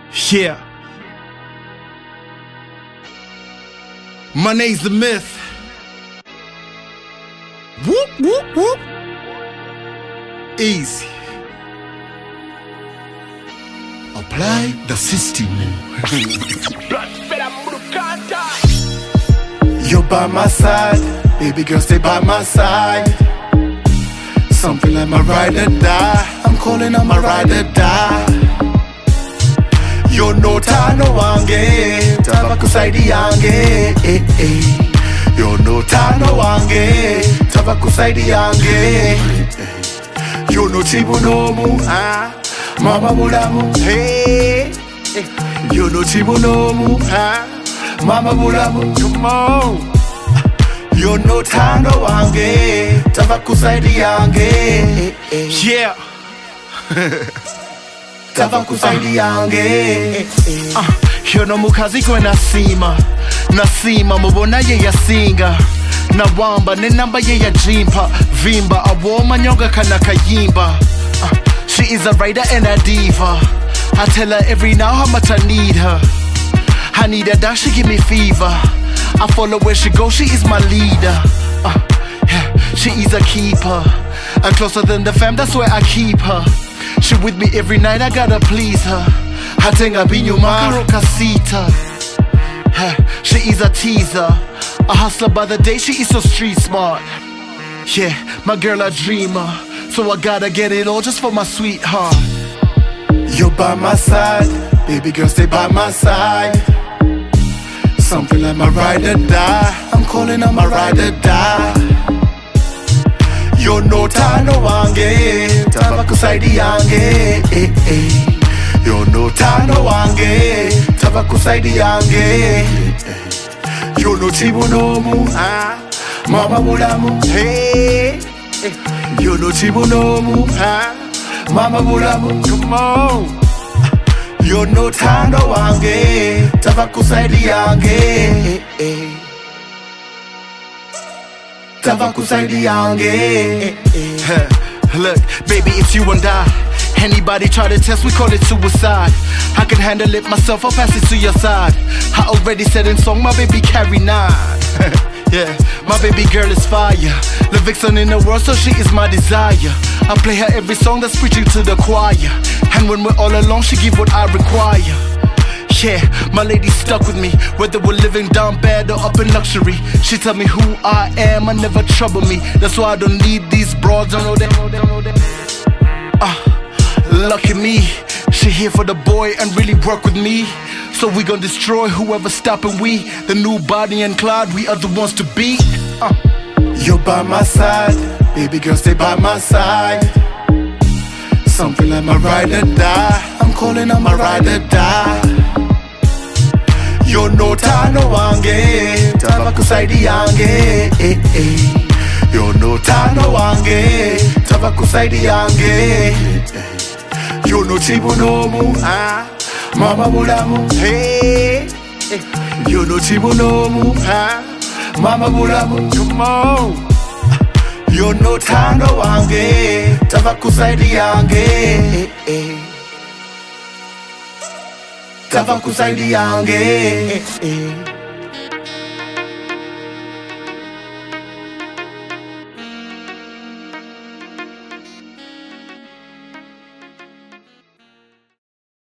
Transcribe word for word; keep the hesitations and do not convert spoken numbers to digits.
Yeah. My name's The Myth. Whoop, whoop, whoop. Easy. Apply the system. You're by my side, baby girl, stay by my side. Something like my ride or die. I'm calling on my ride or die. Yo no ta no wange, tava kusaidi yange. Eh, eh. Yo no ta no wange, tava kusaidi yange. Yo no chibu no mu, ah, mama mulamu. Hey, yo no chibu no mu, ah, mama mulamu. Come on. Yo no ta no wange, tava kusaidi yange. Yeah. Tava kusaidi yange. uh, Yo no mukazi kwe nasima Nasima mubona ye yasinga Nawamba ne namba ye ya jimpa Vimba awoma nyonga kana kayimba. uh, She is a rider and a diva. I tell her every now how much I need her. I need her down, she give me fever. I follow where she goes, she is my leader. uh, yeah, She is a keeper. I'm closer than the fam, that's where I keep her. She with me every night, I gotta please her. Hatenga binyuma kasita. She is a teaser, a hustler by the day, she is so street smart. Yeah, my girl a dreamer, so I gotta get it all just for my sweetheart. You're by my side, baby girl, stay by my side. Something like my ride or die. I'm calling on my ride or die. Yo no ta no wange, tava kusaidi yange. Eh, eh. Yo no ta no wange, tava kusaidi yange. Yo no chibu no mu, ah, mama mulamu. Hey, yo no chibu no mu, ah, mama mulamu. Come on. Yo no ta no wange, tava kusaidi yange. Eh, eh. Tava kusaidi yange. Look, baby, it's you and I. Anybody try to test, we call it suicide. I can handle it myself, I'll pass it to your side. I already said in song, my baby carry nine. Yeah, my baby girl is fire. The vixen in the world, so she is my desire. I play her every song that's preaching to the choir. And when we're all alone, she give what I require. Yeah, my lady stuck with me, whether we're living down bad or up in luxury. She tell me who I am, I never trouble me. That's why I don't need these broads, I know that. Ah, uh, lucky me, she here for the boy and really work with me. So we gon' destroy whoever stopping we. The new Bonnie and Clyde, we are the ones to beat. uh. You're by my side, baby girl, stay by my side. Something like my ride or die. I'm calling on my ride or die. Yo no ta no wange, tava kusaidi yange. Eh, eh. Yo no ta no wange, tava kusaidi yange. Yo no chibu no mu, ah, mama mulamu. Hey, yo no chibu no mu, ah, mama mulamu. Come on. Yo no ta no wange, tava kusaidi yange. Eh, eh. Tava kusaidi yange. Eh, eh.